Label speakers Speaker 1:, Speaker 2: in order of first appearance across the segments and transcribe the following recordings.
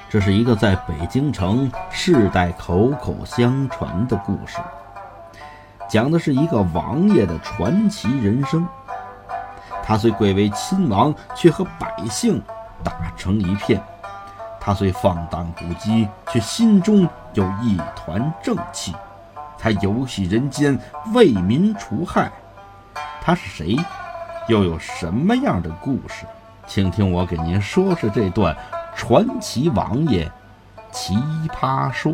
Speaker 1: 这是一个在北京城世代口口相传的故事，讲的是一个王爷的传奇人生。他虽贵为亲王，却和百姓打成一片；他虽放荡不羁，却心中有一团正气。他游戏人间，为民除害。他是谁？又有什么样的故事？请听我给您说说这段传奇王爷奇葩说。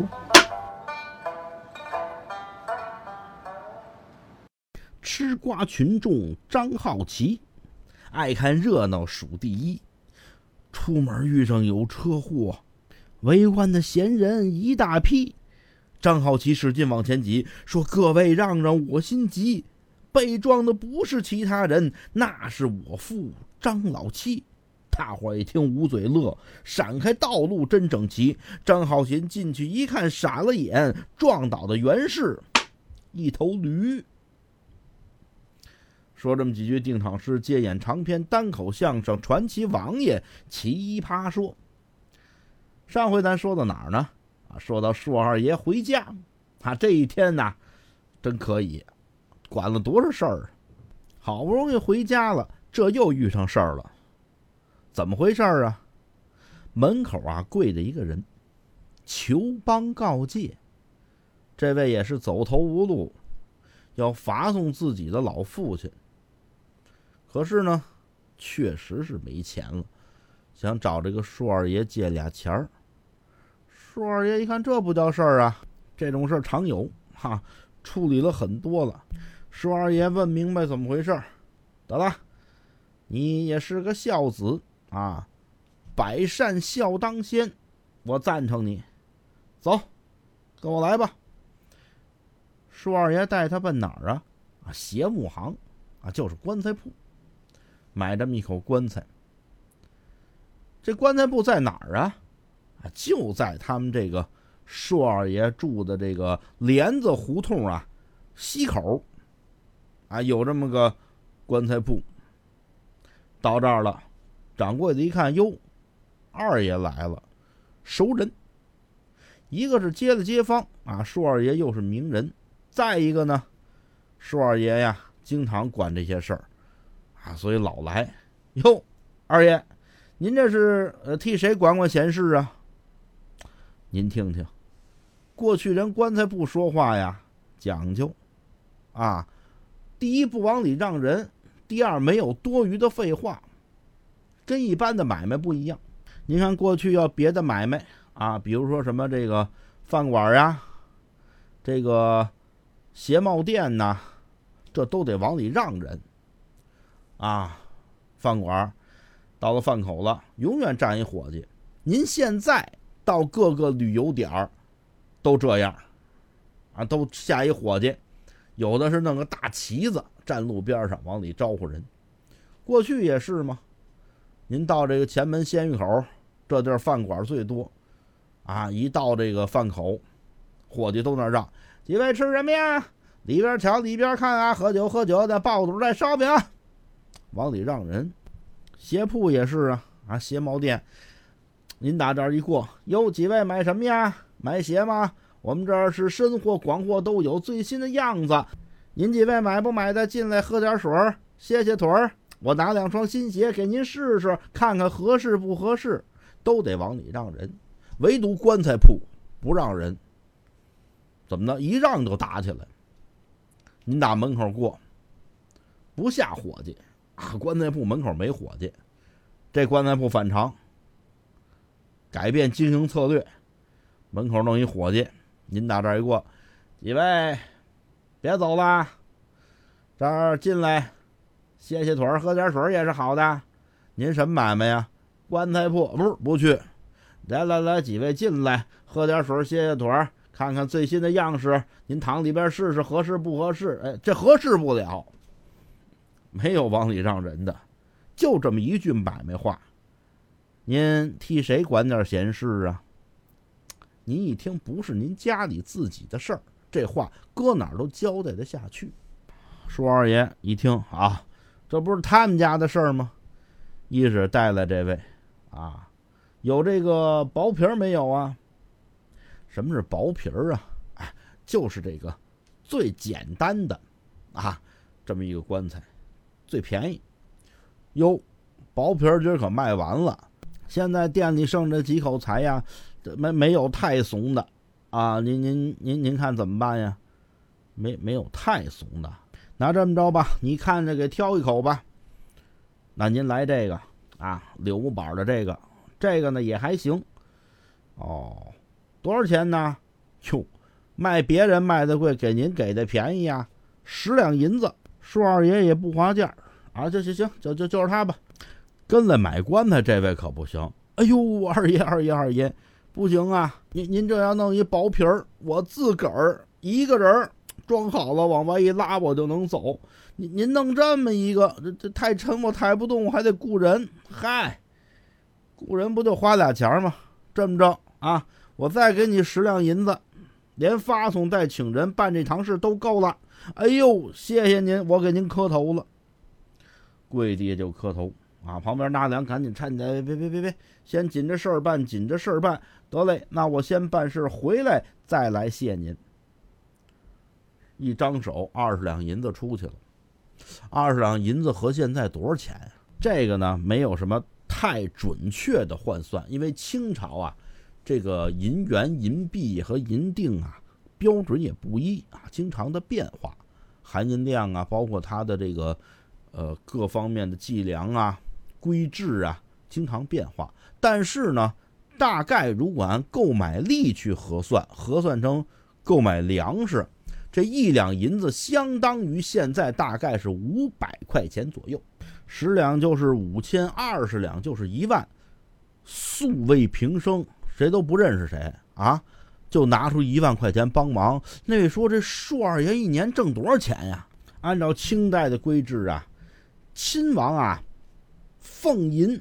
Speaker 1: 吃瓜群众张好奇，爱看热闹数第一。出门遇上有车祸，围观的闲人一大批。张好奇使劲往前挤，说：“各位让让，我心急。被撞的不是其他人，那是我父张老七。”大伙一听捂嘴乐，闪开道路真整齐。张好奇进去一看，傻了眼，撞倒的原是一头驴。说这么几句定场诗，接演长篇单口相声《传奇王爷奇葩说》。上回咱说到哪儿呢？说到硕二爷回家。这一天呢，真可以，管了多少事儿。好不容易回家了，这又遇上事儿了。怎么回事啊？门口跪着一个人，求帮告诫。这位也是走投无路，要罚送自己的老父亲。可是呢，确实是没钱了，想找这个硕二爷借俩钱儿。硕二爷一看，这不叫事儿啊，这种事儿常有处理了很多了。硕二爷问明白怎么回事，得了，你也是个孝子百善孝当先，我赞成你。走，跟我来吧。硕二爷带他奔哪儿鞋木行就是棺材铺，买这么一口棺材。这棺材铺在哪儿就在他们这个硕二爷住的这个帘子胡同西口有这么个棺材铺。到这儿了，掌柜的一看，哟，二爷来了，熟人。一个是接了街坊硕二爷又是名人，再一个呢，硕二爷经常管这些事儿所以老来。哟，二爷，您这是替谁管管闲事啊？您听听，过去人棺材铺说话讲究第一不往里让人，第二没有多余的废话，跟一般的买卖不一样。您看过去要别的买卖比如说什么这个饭馆这个鞋帽店这都得往里让人饭馆到了饭口了，永远站一伙计。您现在到各个旅游点都这样都下一伙计，有的是弄个大旗子站路边上往里招呼人。过去也是吗？您到这个前门鲜芋口这地儿饭馆最多一到这个饭口，伙计都那让：几位吃什么呀？里边瞧里边看喝酒喝酒的，爆肚带烧饼往里让人。鞋铺也是鞋帽店，您打这儿一过，哟，几位买什么呀？买鞋吗？我们这儿是深货广货都有，最新的样子。您几位买不买的？进来喝点水歇歇腿儿，我拿两双新鞋给您试试，看看合适不合适。都得往里让人，唯独棺材铺不让人。怎么呢？一让就打起来。您打门口过，不下伙计棺材铺门口没伙计，这棺材铺反常，改变经营策略，门口弄一伙计。您打这儿一过，几位别走了，这儿进来歇歇腿喝点水也是好的。您什么买卖呀？棺材铺。不去。来，几位进来喝点水歇歇腿，看看最新的样式，您躺里边试试合适不合适。这合适不了，没有往里让人的，就这么一句买卖话。您替谁管点闲事您一听不是您家里自己的事儿，这话搁哪儿都交代得下去。硕二爷一听这不是他们家的事儿吗？一是带来这位有这个薄皮儿没有啊？什么是薄皮儿啊？哎，就是这个最简单的啊，这么一个棺材，最便宜。哟，薄皮儿今儿可卖完了，现在店里剩这几口财呀，没有太怂的啊。您看怎么办呀？没有太怂的，那这么着吧，你看着给挑一口吧。那您来这个啊，柳木板的这个呢也还行。哦，多少钱呢？哟，卖别人卖的贵，给您给的便宜啊，10两银子。舒二爷也不划价啊，这行，就是他吧。跟来买棺材这位可不行。哎呦，二爷，不行啊！您这要弄一薄皮儿，我自个儿一个人装好了，往外一拉，我就能走。您弄这么一个，这太沉，我抬不动，我还得雇人。嗨，雇人不就花俩钱吗？这么着啊，我再给你10两银子，连发送带请人办这堂事都够了。哎呦，谢谢您，我给您磕头了。跪地就磕头啊！旁边纳凉赶紧搀起来，别，先紧着事儿办，得嘞，那我先办事，回来再来谢您。一张手20两银子出去了。20两银子合现在多少钱呀？这个呢没有什么太准确的换算，因为清朝啊，这个银元、银币和银锭啊标准也不一啊，经常的变化，含银量啊，包括它的这个各方面的计量啊、规制啊，经常变化。但是呢，大概如果按购买力去核算成购买粮食，这1两银子相当于现在大概是500块钱左右，10两就是5000，20两就是1万，素未平生，谁都不认识谁啊，就拿出1万块钱帮忙。那位说这舒二爷一年挣多少钱呀？按照清代的规制啊，亲王啊俸银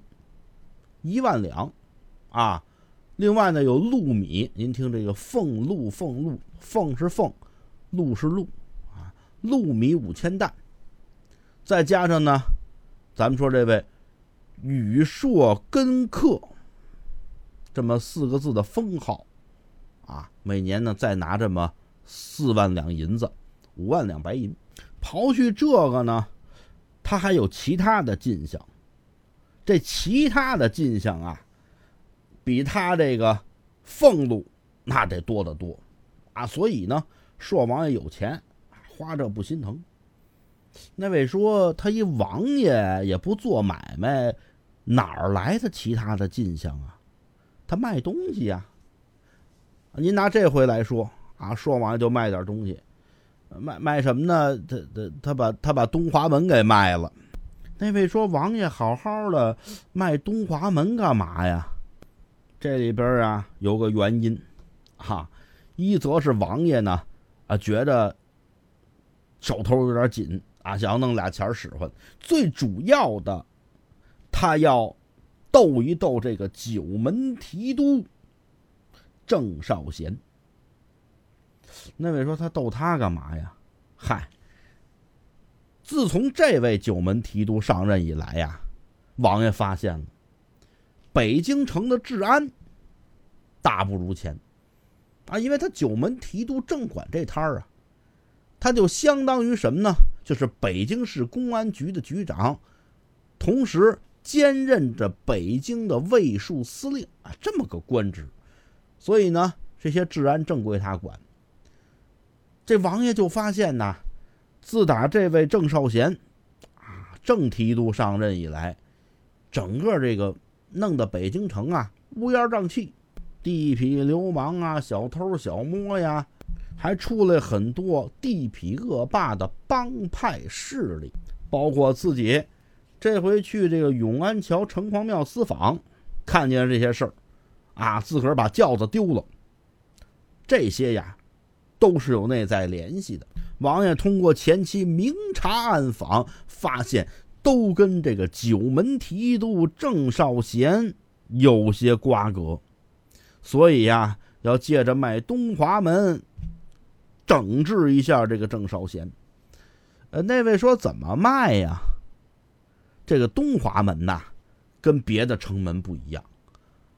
Speaker 1: 1万两啊，另外呢有禄米，您听这个俸禄，俸是俸，禄是禄啊，禄米5000担，再加上呢，咱们说这位宇硕根克这么4个字的封号啊，每年呢再拿这么4万两银子，5万两白银。刨去这个呢，他还有其他的进项，这其他的进项啊，比他这个俸禄那得多得多啊，所以呢，硕王爷有钱，花这不心疼。那位说他一王爷也不做买卖，哪儿来的其他的进项啊？他卖东西啊。您拿这回来说啊，硕王爷就卖点东西，卖什么呢？他把东华门给卖了。那位说王爷好好的卖东华门干嘛呀？这里边啊有个原因啊，一则是王爷呢觉得手头有点紧啊，想要弄俩钱使唤。最主要的，他要斗一斗这个九门提督郑少贤。那位说他斗他干嘛呀？嗨，自从这位九门提督上任以来呀，王爷发现了北京城的治安大不如前啊，因为他九门提督正管这摊儿啊，他就相当于什么呢？就是北京市公安局的局长，同时兼任着北京的卫戍司令啊，这么个官职。所以呢，这些治安正归他管。这王爷就发现呐，自打这位郑少贤啊郑提督上任以来，整个这个弄得北京城啊乌烟瘴气，地痞流氓啊、小偷小摸呀，还出来很多地痞恶霸的帮派势力，包括自己这回去这个永安桥城隍庙私访，看见这些事儿啊，自个儿把轿子丢了，这些呀都是有内在联系的。王爷通过前期明察暗访，发现都跟这个九门提督郑少贤有些瓜葛，所以呀，要借着卖东华门整治一下这个郑少贤。那位说怎么卖呀？这个东华门呐，跟别的城门不一样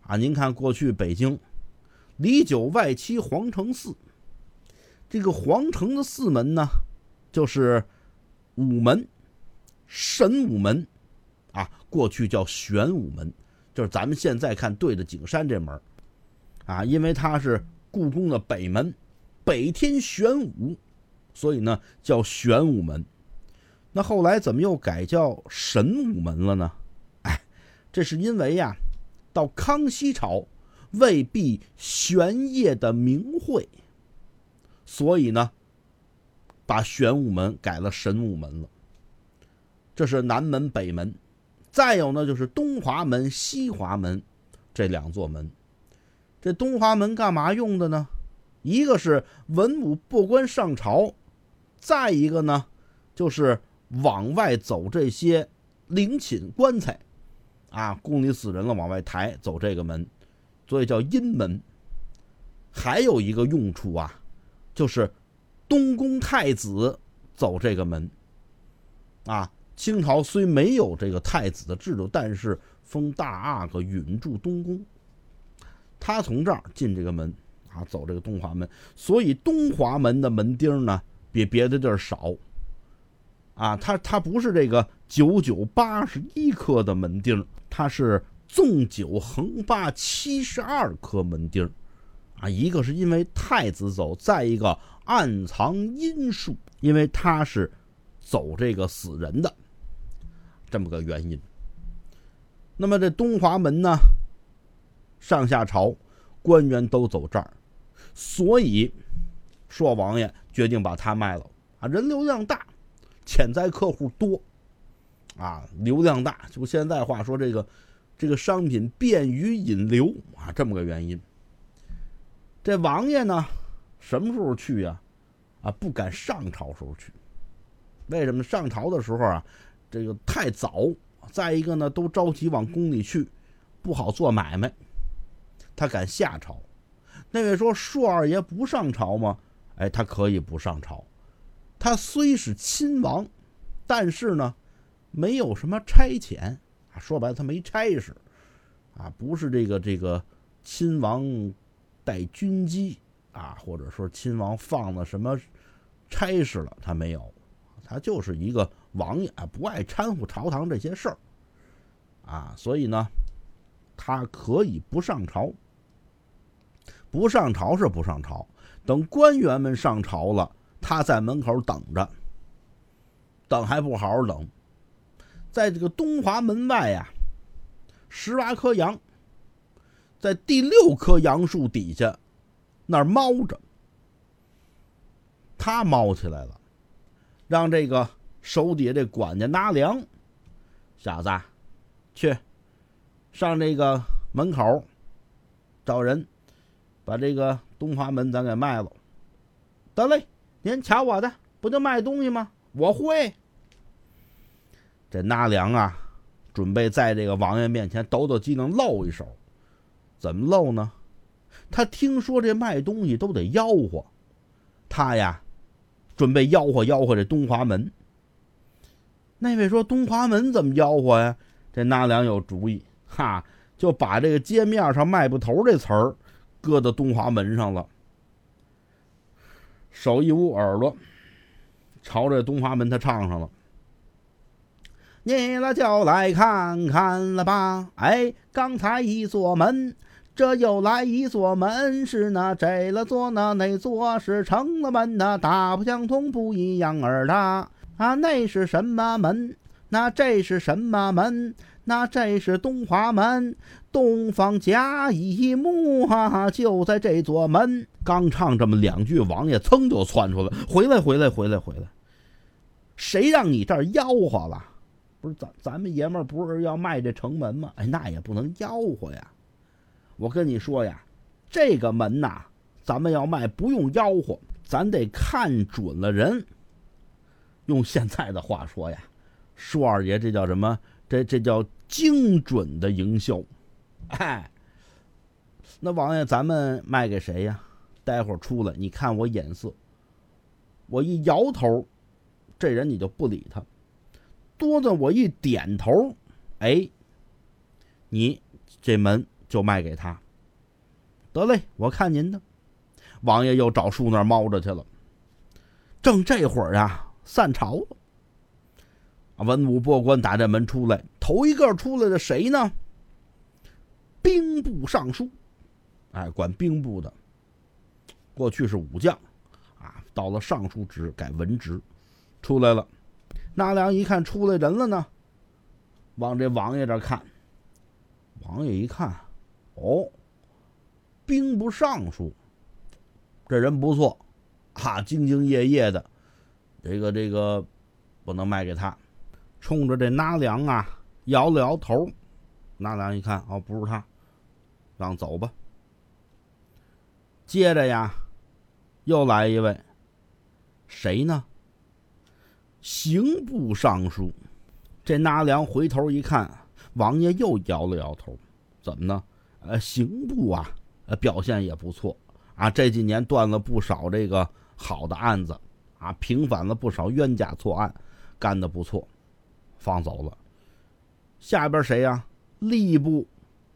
Speaker 1: 啊，您看过去北京里九外七皇城寺，这个皇城的四门呢，就是午门、神武门啊，过去叫玄武门，就是咱们现在看对着景山这门啊，因为它是故宫的北门，北天玄武，所以呢叫玄武门。那后来怎么又改叫神武门了呢？这是因为呀，到康熙朝为避玄烨的名讳，所以呢把玄武门改了神武门了。这是南门北门，再有呢就是东华门西华门这两座门。这东华门干嘛用的呢？一个是文武百官上朝，再一个呢就是往外走这些陵寝棺材啊，宫里死人了往外抬，走这个门，所以叫阴门。还有一个用处啊，就是东宫太子走这个门啊。清朝虽没有这个太子的制度，但是封大阿哥允住东宫，他从这儿进这个门啊，走这个东华门，所以东华门的门钉呢比别的地儿少啊。它不是这个9981颗的门钉，它是纵9横872颗门钉啊。一个是因为太子走，再一个暗藏阴术，因为他是走这个死人的这么个原因。那么这东华门呢，上下朝官员都走这儿，所以朔王爷决定把它卖了啊，人流量大，潜在客户多啊，流量大，就现在话说这个商品便于引流啊，这么个原因。这王爷呢什么时候去呀？啊，不敢上朝时候去。为什么？上朝的时候啊，这个太早，再一个呢都着急往宫里去，不好做买卖，他敢下朝。那位说朔二爷不上朝吗？哎，他可以不上朝。他虽是亲王，但是呢没有什么差遣，说白了他没差事啊，不是这个亲王带军机啊，或者说亲王放了什么差事了，他没有，他就是一个王爷，不爱掺和朝堂这些事儿啊，所以呢他可以不上朝。不上朝是不上朝，等官员们上朝了，他在门口等着，等还不好好等。在这个东华门外啊，18棵杨，在第6棵杨树底下那儿猫着，他猫起来了，让这个手底下这管家纳凉，小子去上这个门口找人把这个东华门咱给卖了。得嘞，您瞧我的，不就卖东西吗？我会。这纳凉啊，准备在这个王爷面前抖抖机灵露一手。怎么露呢？他听说这卖东西都得吆喝，他呀准备吆喝这东华门。那位说东华门怎么吆喝呀？这纳凉有主意，就把这个街面上卖布头这词儿搁到东华门上了，手一捂耳朵，朝着东华门他唱上了。你了就来看看了吧，哎，刚才一座门，这又来一座门，是那这了座那座是成了门，那大不相同不一样儿的啊，那是什么门？那这是什么门？那这是东华门，东方甲乙木就在这座门。刚唱这么2句，王爷噌就窜出来，回来，谁让你这儿吆喝了？不是咱们爷们儿不是要卖这城门吗？哎，那也不能吆喝呀。我跟你说呀，这个门呐，咱们要卖不用吆喝，咱得看准了人。用现在的话说呀，朔二爷这叫什么？这叫精准的营销。哎，那王爷咱们卖给谁呀？待会儿出来你看我眼色，我一摇头，这人你就不理他。多的我一点头，哎，你这门就卖给他。得嘞，我看您的。王爷又找树那儿猫着去了。正这会儿啊，散朝了。文武百官打这门出来，头一个出来的谁呢？兵部尚书，管兵部的。过去是武将，到了尚书职改文职，出来了。纳凉一看出来人了呢，往这王爷这看。王爷一看，兵部尚书，这人不错，兢兢业业的，这个不能卖给他。冲着这纳凉摇了摇头。纳凉一看，不是他，让走吧。接着呀，又来一位，谁呢？刑部尚书。这纳凉回头一看，王爷又摇了摇头。怎么呢？刑部表现也不错这几年断了不少这个好的案子平反了不少冤假错案，干得不错，放走了。下边谁呀？吏部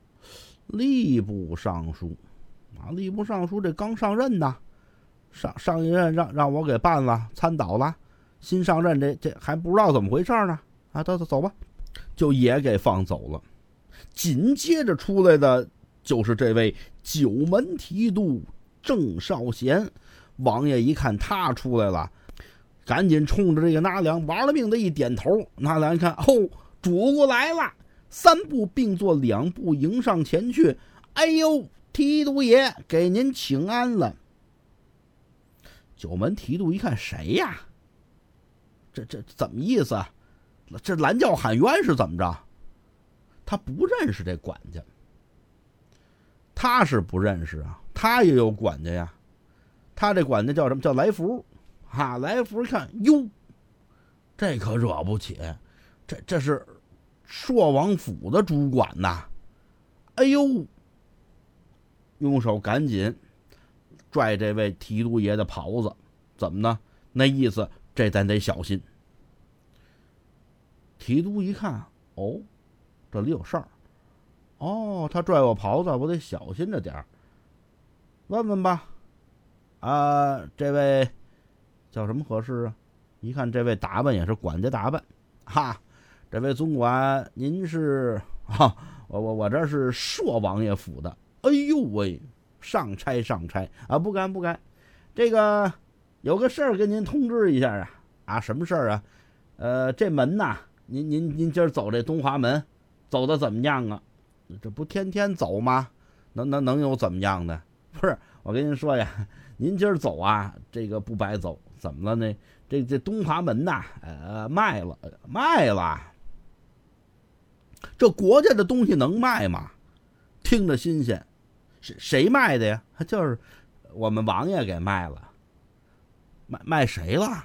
Speaker 1: 尚书吏部尚书这刚上任呢，上一任让我给办了，参倒了，新上任这还不知道怎么回事呢走吧，就也给放走了。紧接着出来的就是这位九门提督郑少贤。王爷一看他出来了，赶紧冲着这个纳凉玩了命的一点头。纳凉一看，主公来了，3步并作2步迎上前去。哎呦，提督爷给您请安了。九门提督一看，谁呀？这怎么意思啊？这拦轿喊冤是怎么着？他不认识这管家。他是不认识他也有管家呀。他这管家叫什么？叫来福。来福一看，哟，这可惹不起，这是朔王府的主管呐。哎呦，用手赶紧拽这位提督爷的袍子。怎么呢？那意思这咱得小心。提督一看，这里有事儿。他拽我袍子，我得小心着点儿。问问吧。这位叫什么合适啊？一看这位打扮也是管家打扮。这位总管，您是我这是朔王爷府的。哎呦喂，上差不敢。这个有个事儿跟您通知一下什么事儿啊？这门您今儿走这东华门，走的怎么样啊？这不天天走吗？能有怎么样的？不是，我跟您说呀，您今儿走这个不白走。怎么了呢？这东华门卖了。这国家的东西能卖吗？听着新鲜。谁卖的呀？就是我们王爷给卖了。卖谁了？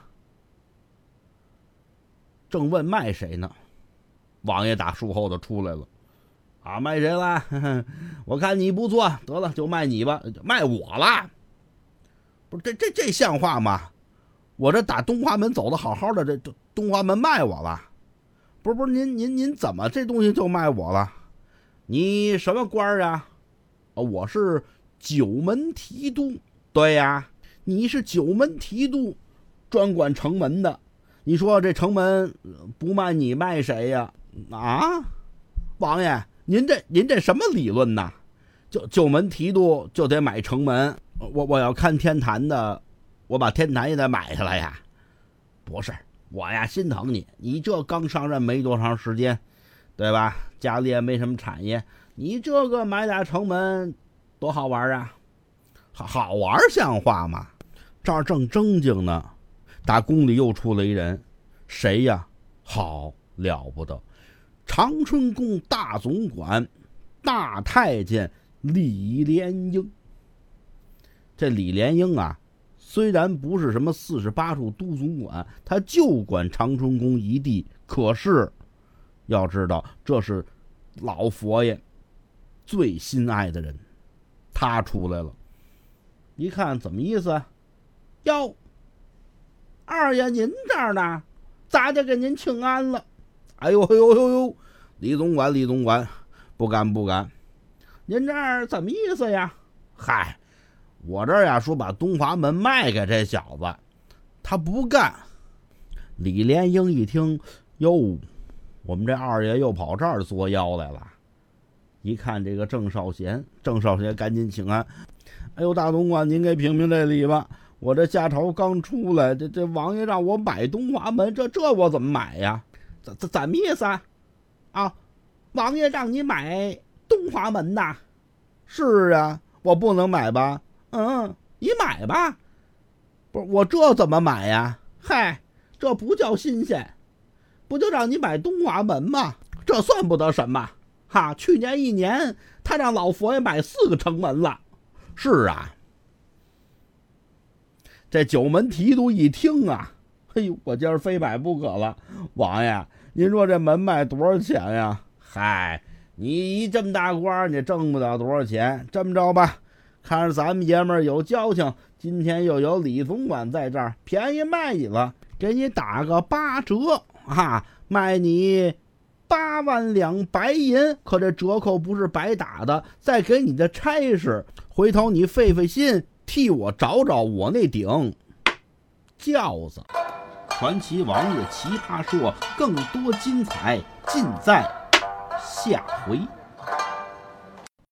Speaker 1: 正问卖谁呢，王爷打树后头出来了。卖谁了？我看你不错，得了，就卖你吧。卖我了？不是，这像话吗？我这打东华门走的好好的，这东华门卖我了？不是，您怎么这东西就卖我了？你什么官啊？我是九门提督。对呀，你是九门提督，专管城门的。你说这城门不卖你卖谁呀？王爷，您这什么理论呐？九门提督就得买城门，我要看天坛的，我把天坛也得买下来呀。不是，我呀心疼你这刚上任没多长时间，对吧？家里也没什么产业，你这个买俩城门多好玩啊！好玩像话吗？这儿正正经呢，打宫里又出了一人。谁呀？好了不得，长春宫大总管大太监李莲英。这李莲英虽然不是什么48处都总管，他就管长春宫一地，可是要知道这是老佛爷最心爱的人。他出来了，一看怎么意思？哟，二爷您这儿呢？咋就给您请安了？哎呦，李总管，不敢。 您这儿怎么意思呀？嗨，我这儿呀说把东华门卖给这小子，他不干。李莲英一听，哟，我们这二爷又跑这儿作妖来了。一看这个郑少贤赶紧请安。哎呦，大总管您给评评这理吧，我这下朝刚出来，这王爷让我买东华门，这我怎么买呀？怎么意思啊？啊，王爷让你买东华门呐？是啊，我不能买吧？你买吧。不是我这怎么买呀？嗨，这不叫新鲜，不就让你买东华门吗？这算不得什么哈。去年1年，他让老佛爷买4个城门了。是啊，这九门提督一听啊，嘿呦，我今儿非买不可了。王爷，您说这门卖多少钱呀？嗨，你一这么大官，你挣不了多少钱。这么着吧，看着咱们爷们儿有交情，今天又有李总管在这儿，便宜卖你了，给你打个8折啊，卖你8万两白银。可这折扣不是白打的，再给你的差事，回头你费费心，替我找找我那顶轿子。传奇王爷奇葩说，更多精彩尽在下回。